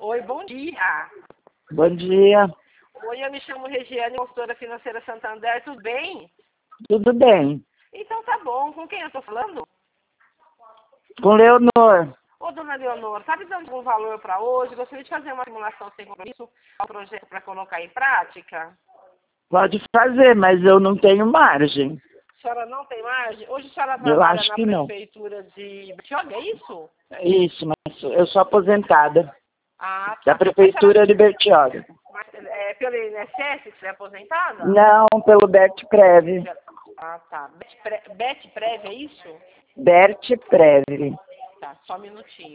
Oi, bom dia. Bom dia, Oi, eu me chamo Regiane, consultora financeira Santander, tudo bem? tudo bem? Então tá bom, com quem eu tô falando? Com Leonor, Ô, dona Leonor, tá me dando algum valor para hoje? Gostaria de fazer uma simulação sem compromisso, um projeto para colocar em prática? pode fazer, mas eu não tenho margem. A senhora não tem margem? Hoje a senhora Eu trabalha acho na que não. prefeitura de Bertioga, é isso? Isso, mas eu sou aposentada Ah, da tá. Mas, Prefeitura de Bertioga. é pelo INSS que você é aposentada? Não, pelo Bertprev. Ah, tá. Betprev, é isso? Bertprev. Tá, só um minutinho.